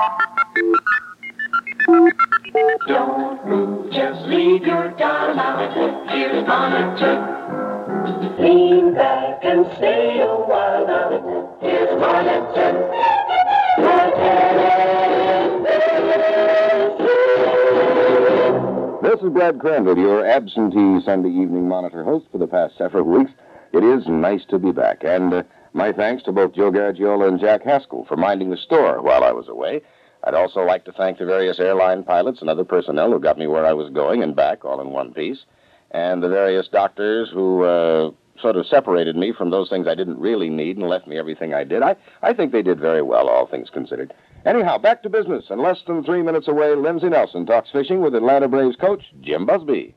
Don't move, just leave your doll out and put your monitor. Lean back and stay a while now and put your monitor. This is Brad Crandall, your absentee Sunday evening monitor host for the past several weeks. It is nice to be back, and my thanks to both Joe Garagiola and Jack Haskell for minding the store while I was away. I'd also like to thank the various airline pilots and other personnel who got me where I was going and back all in one piece, and the various doctors who sort of separated me from those things I didn't really need and left me everything I did. I think they did very well, all things considered. Anyhow, back to business. In less than 3 minutes away, Lindsey Nelson talks fishing with Atlanta Braves coach Jim Busby.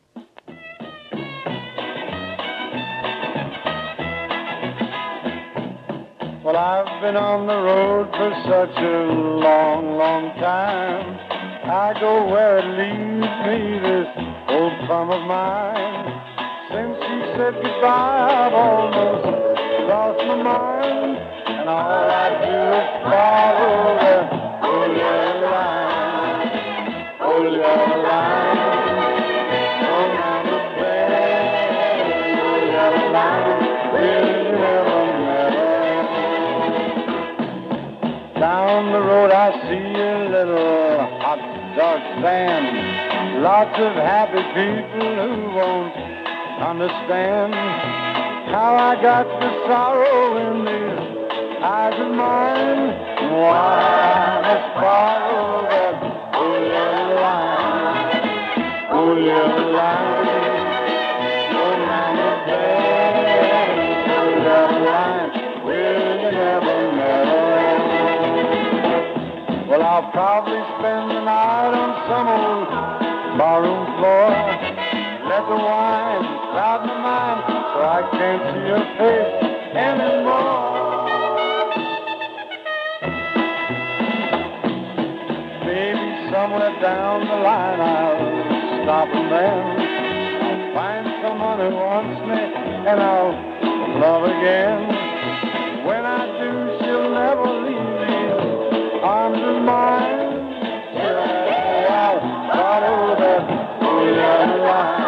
Well, I've been on the road for such a long, long time. I go where it leads me, this old plum of mine. Since she said goodbye, I've almost lost my mind. And all I do is follow that old yellow line. Old yellow line. Going down the bend. Old yellow line. Really never met her. Down the road I see a little hot dog stand. Lots of happy people who won't understand how I got the sorrow in these eyes of mine. Why I must follow that old yellow line. Old yellow line. Going down the bend. Old yellow line. Will you never know? Well, I'll probably spend the night on some old barroom floor. Let the wine cloud my mind so I can't see your face anymore. Maybe somewhere down the line I'll stop and then I'll find someone who wants me and I'll love again. When I do, she'll never leave these arms of mine. Till I say I'll follow that old yellow line.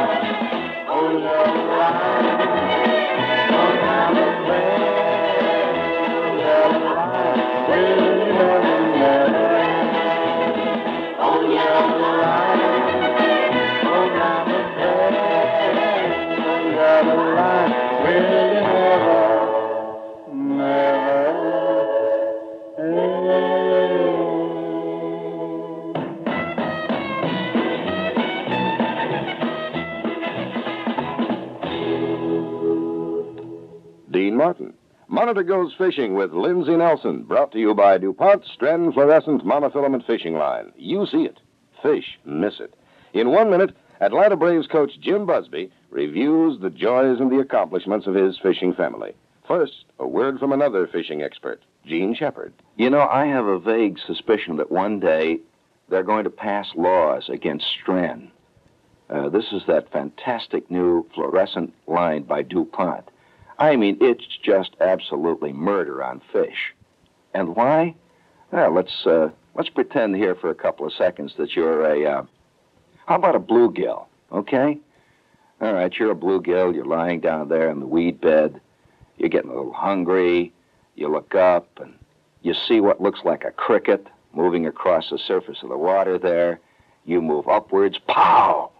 Dean Martin. Monitor Goes Fishing with Lindsey Nelson, brought to you by DuPont Stren Fluorescent Monofilament Fishing Line. You see it. Fish miss it. In 1 minute, Atlanta Braves coach Jim Busby reviews the joys and the accomplishments of his fishing family. First, a word from another fishing expert, Gene Shepard. You know, I have a vague suspicion that one day they're going to pass laws against Stren. This is that fantastic new fluorescent line by DuPont. I mean, it's just absolutely murder on fish. And why? Well, let's pretend here for a couple of seconds that you're how about a bluegill, okay? All right, you're a bluegill, you're lying down there in the weed bed, you're getting a little hungry, you look up and you see what looks like a cricket moving across the surface of the water there. You move upwards, pow!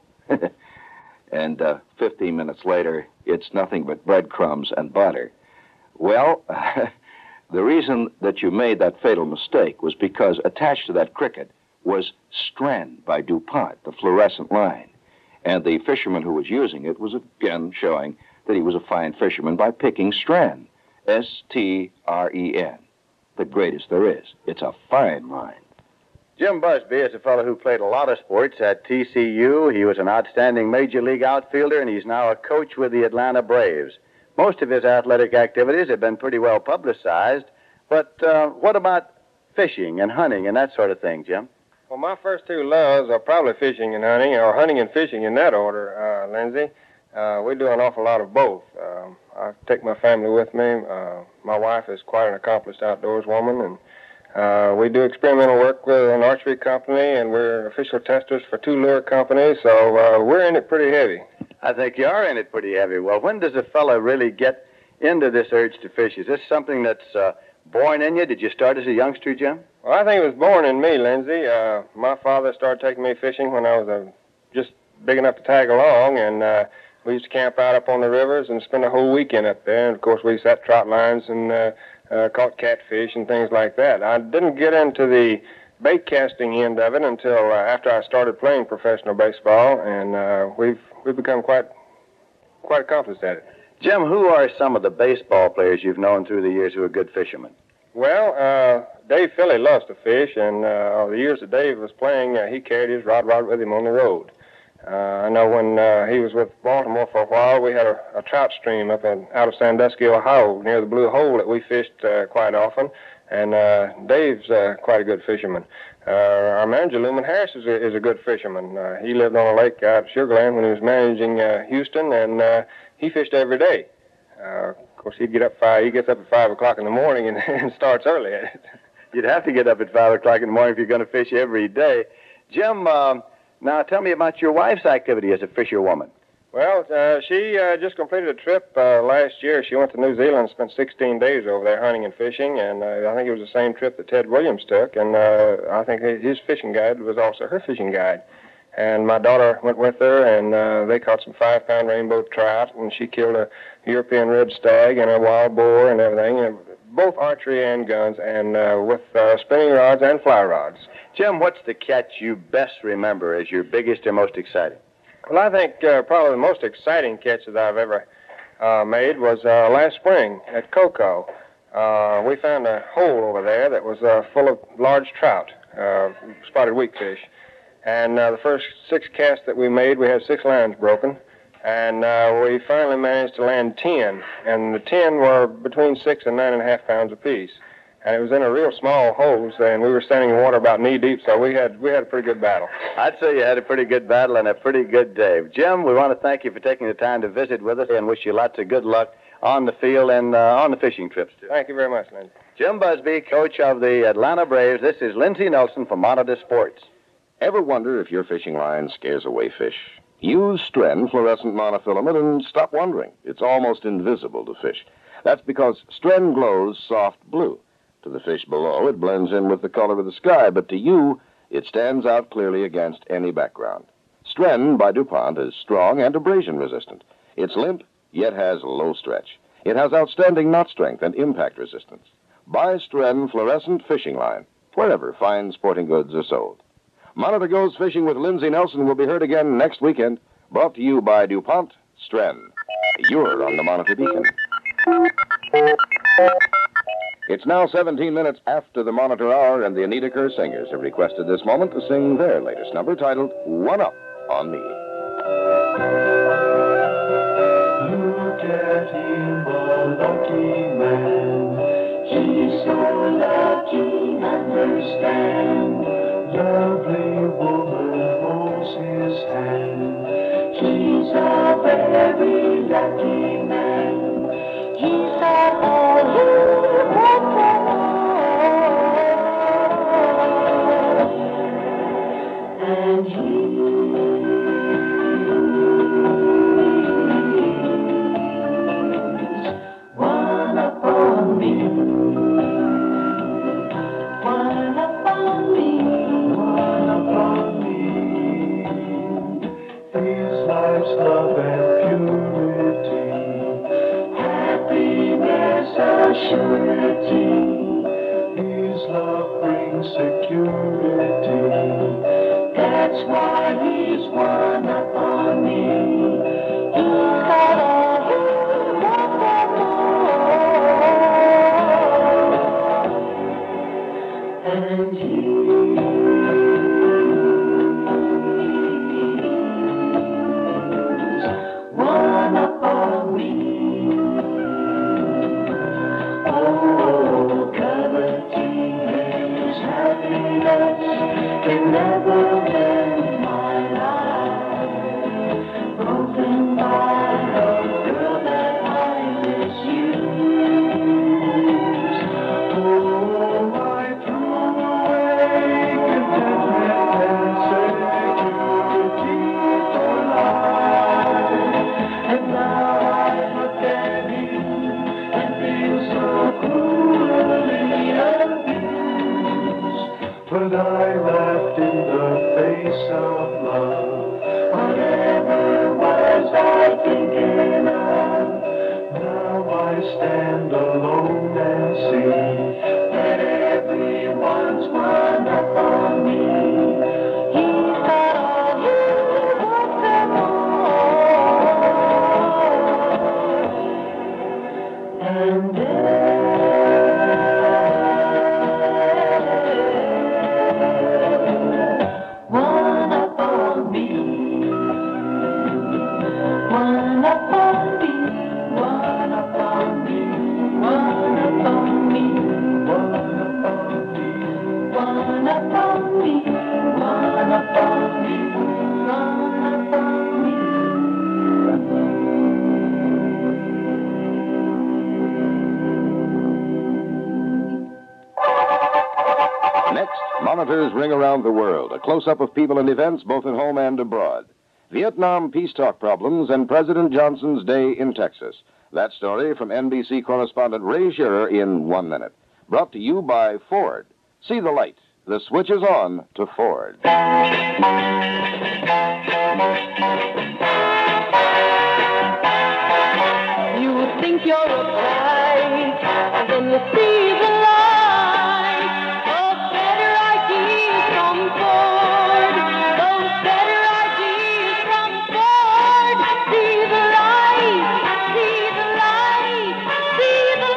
And 15 minutes later, it's nothing but breadcrumbs and butter. Well, the reason that you made that fatal mistake was because attached to that cricket was Stren by DuPont, the fluorescent line. And the fisherman who was using it was again showing that he was a fine fisherman by picking Stren, S-T-R-E-N, the greatest there is. It's a fine line. Jim Busby is a fellow who played a lot of sports at TCU. He was an outstanding major league outfielder, and he's now a coach with the Atlanta Braves. Most of his athletic activities have been pretty well publicized, but what about fishing and hunting and that sort of thing, Jim? Well, my first two loves are probably fishing and hunting, or hunting and fishing in that order, Lindsay. We do an awful lot of both. I take my family with me. My wife is quite an accomplished outdoors woman, and We do experimental work with an archery company, and we're official testers for 2 lure companies, so we're in it pretty heavy. I think you are in it pretty heavy. Well, when does a fella really get into this urge to fish? Is this something that's born in you? Did you start as a youngster, Jim? Well, I think it was born in me, Lindsay. My father started taking me fishing when I was just big enough to tag along, and we used to camp out up on the rivers and spend a whole weekend up there. And, of course, we set trout lines and caught catfish and things like that. I didn't get into the bait casting end of it until after I started playing professional baseball, and we've become quite accomplished at it. Jim, who are some of the baseball players you've known through the years who are good fishermen? Well, Dave Philly loves to fish, and the years that Dave was playing, he carried his rod with him on the road. I know when he was with Baltimore for a while, we had a trout stream out of Sandusky, Ohio, near the Blue Hole that we fished quite often, and Dave's quite a good fisherman. Our manager, Lumen Harris, is a good fisherman. He lived on a lake out of Sugar Land when he was managing Houston, and he fished every day. Of course, he gets up at 5 o'clock in the morning and starts early at it. You'd have to get up at 5 o'clock in the morning if you're going to fish every day. Jim, now tell me about your wife's activity as a fisherwoman. Well, she just completed a trip last year. She went to New Zealand and spent 16 days over there hunting and fishing, and I think it was the same trip that Ted Williams took, and I think his fishing guide was also her fishing guide. And my daughter went with her, and they caught some 5-pound rainbow trout, and she killed a European red stag and a wild boar and everything, and both archery and guns, and with spinning rods and fly rods. Jim, what's the catch you best remember as your biggest or most exciting? Well, I think probably the most exciting catch that I've ever made was last spring at Cocoa. We found a hole over there that was full of large trout, spotted weakfish. And the first 6 casts that we made, we had 6 lines broken. And we finally managed to land 10. And the 10 were between 6 and 9.5 pounds apiece. And it was in a real small holes, and we were standing in water about knee deep, so we had a pretty good battle. I'd say you had a pretty good battle and a pretty good day. Jim, we want to thank you for taking the time to visit with us and wish you lots of good luck on the field and on the fishing trips, too. Thank you very much, Lindsay. Jim Busby, coach of the Atlanta Braves. This is Lindsey Nelson from Monitor Sports. Ever wonder if your fishing line scares away fish? Use Stren fluorescent monofilament and stop wondering. It's almost invisible to fish. That's because Stren glows soft blue. To the fish below, it blends in with the color of the sky, but to you, it stands out clearly against any background. Stren by DuPont is strong and abrasion resistant. It's limp, yet has low stretch. It has outstanding knot strength and impact resistance. Buy Stren fluorescent fishing line, wherever fine sporting goods are sold. Monitor Goes Fishing with Lindsey Nelson will be heard again next weekend, brought to you by DuPont Stren. You're on the Monitor Beacon. It's now 17 minutes after the Monitor Hour, and the Anita Kerr Singers have requested this moment to sing their latest number titled One Up on Me. Look at him, a lucky man. He's so lucky, understand. Lovely woman holds his hand. He's a very lucky man. He's got all you want and he's one upon me. One upon me. One upon me. His life's love and purity. Happiness a surety. His love brings security. That's why he's one upon me. He's got all he wants and he's one upon me. Oh, coveting his happiness can never win my life. Broken by a girl that I misuse. Oh, I prove but I laughed in the face of love. Whatever was I thinking of? Now I stand alone and see that everyone's one up on me. He's got all he wants and more. And one up on me. One up on me. One up on me. One up on me. One up on me. One up on me. One up on me. One up on me. Next, monitors ring around the world, a close-up of people and events both at home and abroad. Vietnam peace talk problems and President Johnson's day in Texas. That story from NBC correspondent Ray Shearer in 1 minute. Brought to you by Ford. See the light. The switch is on to Ford. You think you're a bright, and then you see the light. Those better ideas from Ford. Those better ideas from Ford. See the light, see the light, see the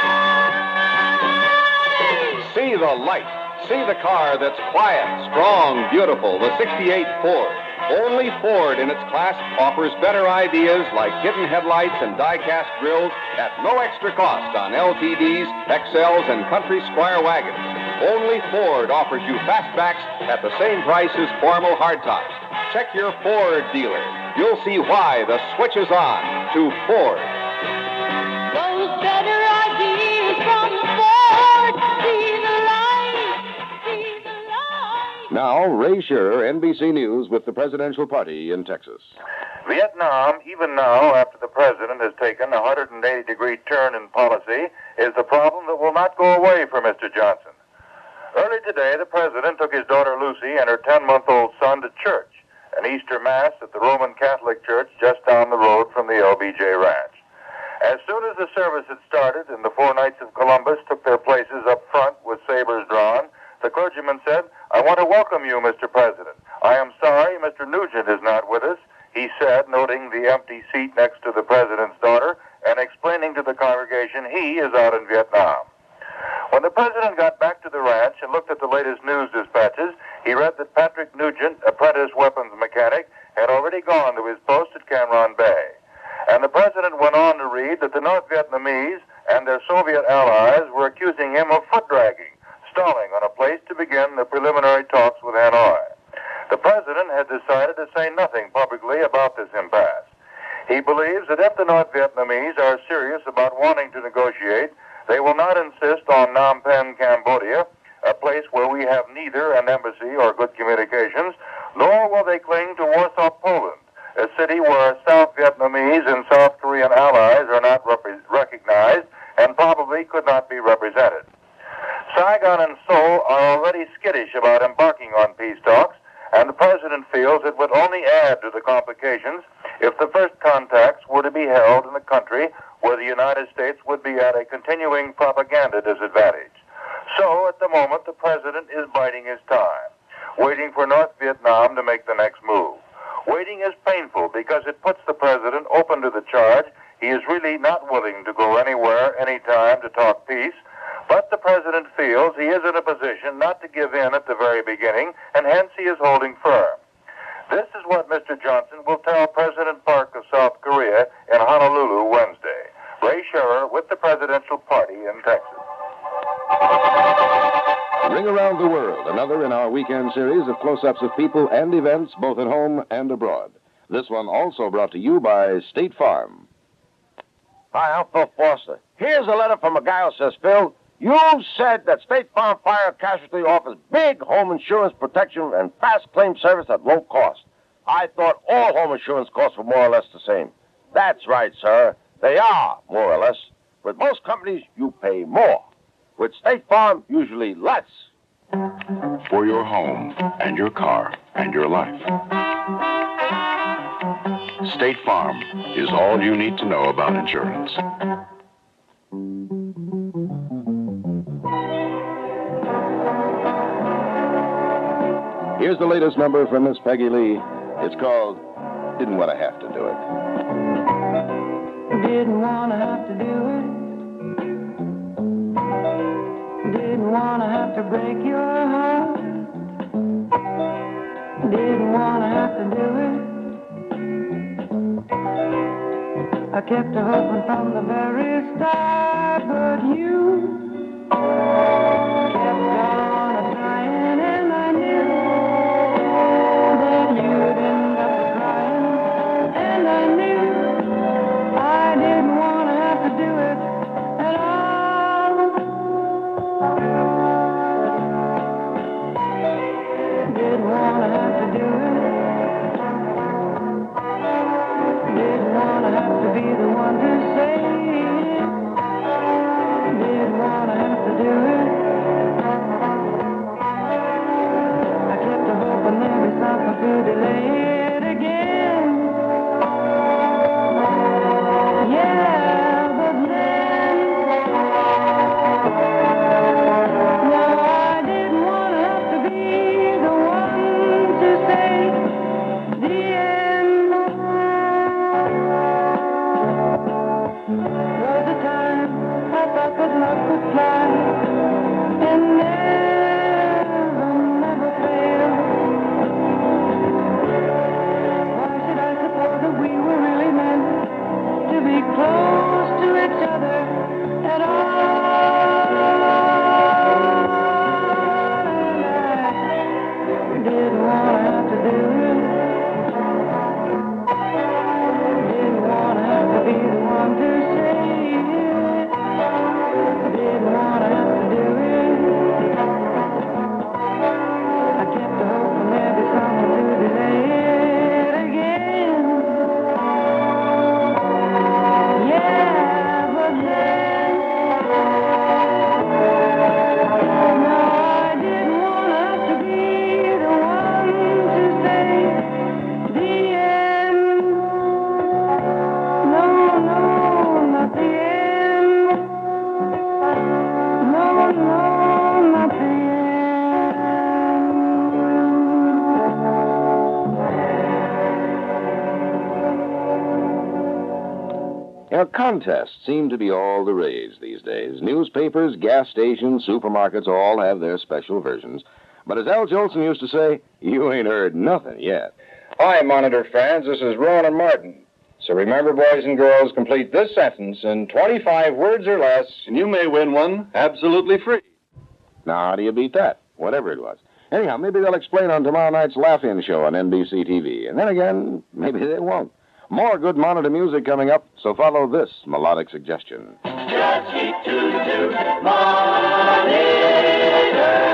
light. See the light. See the car that's quiet, strong, beautiful, the 68 Ford. Only Ford in its class offers better ideas like hidden headlights and die-cast grills at no extra cost on LTDs, XLs, and Country Squire wagons. Only Ford offers you fastbacks at the same price as formal hardtops. Check your Ford dealer. You'll see why the switch is on to Ford. Those better ideas from Ford. See the light, see the light. Now, Ray Shearer, NBC News, with the presidential party in Texas. Vietnam, even now, after the president has taken a 180-degree turn in policy, is the problem that will not go away for Mr. Johnson. Early today, the president took his daughter Lucy and her 10-month-old son to church, an Easter Mass at the Roman Catholic Church just down the road from the LBJ Ranch. As soon as the service had started and the four Knights of Columbus took their places up front with sabers drawn, the clergyman said, "I want to welcome you, Mr. President. I am sorry Mr. Nugent is not with us," he said, noting the empty seat next to the president's daughter and explaining to the congregation he is out in Vietnam. When the president got back to the ranch and looked at the latest news dispatches, he read that Patrick Nugent, apprentice weapons mechanic, had already gone to his post at Cam Ranh Bay. And the president went on to read that the North Vietnamese and their Soviet allies were accusing him of foot-dragging, stalling on a place to begin the preliminary talks with Hanoi. The president had decided to say nothing publicly about this impasse. He believes that if the North Vietnamese are serious about wanting to negotiate, they will not insist on Phnom Penh, Cambodia, a place where we have neither an embassy or good communications, nor will they cling to Warsaw, Poland, a city where South Vietnamese and South Korean allies are not recognized and probably could not be represented. Saigon and Seoul are already skittish about embarking on peace talks, and the president feels it would only add to the complications if the first contacts were to be held in a country where the United States would be at a continuing propaganda disadvantage. So, at the moment, the president is biding his time, waiting for North Vietnam to make the next move. Waiting is painful because it puts the president open to the charge he is really not willing to go anywhere, anytime to talk peace, but the president feels he is in a position not to give in at the very beginning, and hence he is holding firm. This is what Mr. Johnson will tell President Park of South Korea in Honolulu Wednesday. Ray Shearer with the presidential party in Texas. Ring Around the World, another in our weekend series of close-ups of people and events both at home and abroad. This one also brought to you by State Farm. Hi, I'm Phil Foster. Here's a letter from a guy who says, Phil, you said that State Farm Fire Casualty offers big home insurance protection and fast claim service at low cost. I thought all home insurance costs were more or less the same. That's right, sir. They are, more or less. With most companies, you pay more. With State Farm, usually less. For your home and your car and your life. State Farm is all you need to know about insurance. Here's the latest number from Miss Peggy Lee. It's called Didn't Want to Have to Do It. Didn't want to have to do it. Didn't want to have to break your heart. Didn't want to have to do it. I kept a hoping from the very start, but you kept on trying, and I knew that you'd end up crying, and I knew I didn't want to have to do it at all. Didn't want to have to do it. Didn't want to have to be the one to say it. Didn't want to have to do it. I kept a hoping there'd be something to delay it again. Yeah, but then no, I didn't want to have to be the one to say the end. Was the time I thought that love could fly and never fail. Why should I suppose that we were really meant to be close to each other at all? And I didn't want to have to do it. Didn't want to have to be the one to say it. Didn't want to have to do it. I kept a hoping there'd be something to delay it again. Yeah, but then no, I didn't want to have to be the one to say the end. No, not the end. No, not the end. You know, contests seem to be all the rage these days. Newspapers, gas stations, supermarkets all have their special versions. But as Al Jolson used to say, you ain't heard nothing yet. Hi, Monitor fans. This is Rowan Martin. So remember, boys and girls, complete this sentence in 25 words or less, and you may win one absolutely free. Now, how do you beat that? Whatever it was. Anyhow, maybe they'll explain on tomorrow night's Laugh-In show on NBC TV. And then again, maybe they won't. More good Monitor music coming up, so follow this melodic suggestion. Just keep to Monitor.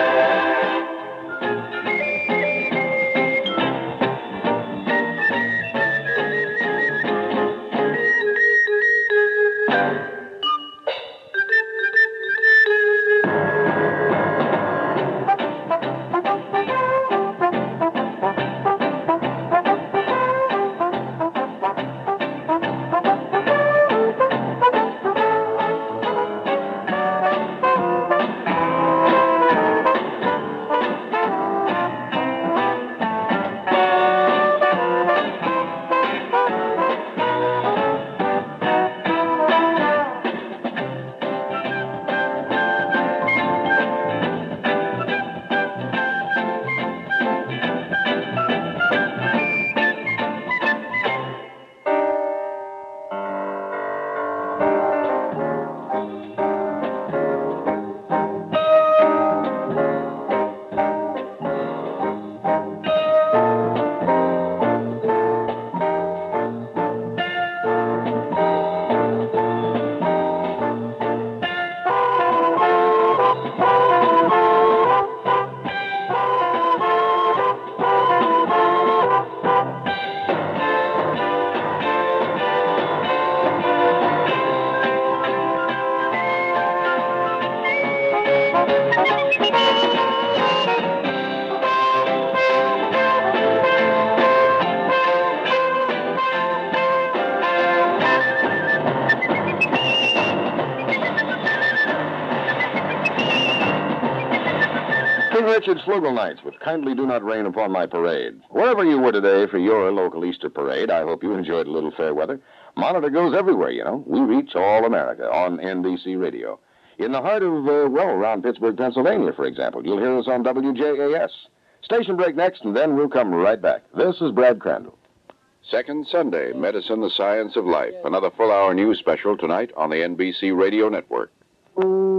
Richard Flugel Nights with Kindly Do Not Rain Upon My Parade. Wherever you were today for your local Easter parade, I hope you enjoyed a little fair weather. Monitor goes everywhere, you know. We reach all America on NBC Radio. In the heart of, around Pittsburgh, Pennsylvania, for example. You'll hear us on WJAS. Station break next, and then we'll come right back. This is Brad Crandall. Second Sunday, Medicine, the Science of Life. Another full-hour news special tonight on the NBC Radio Network.